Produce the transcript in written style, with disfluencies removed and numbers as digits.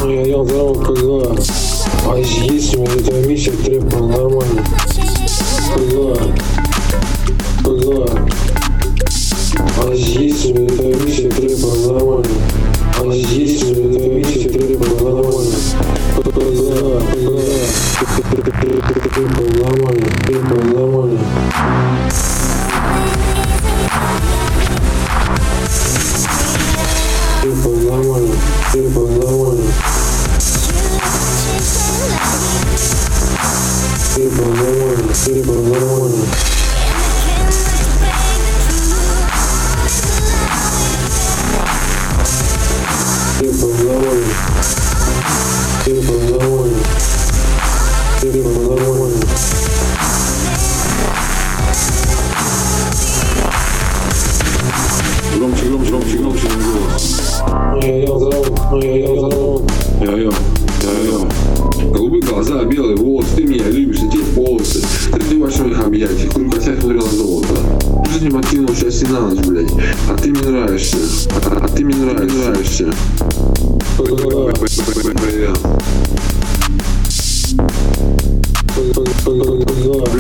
Я здорово, КГ. А есть у меня эта миссия требовала нормально. КГ. А есть у меня эта миссия требовала нормально. А есть у меня эта миссия требовала нормально. Требовала нормально. Громче голос. Голубые глаза, белые волосы, ты меня любишь, на тебе полосы. Ты в больших объятиях, курю котят смотрел на золото. Жизнь откинул счастье на ночь, блядь. А ты мне нравишься. А ты мне нравишься. Привет.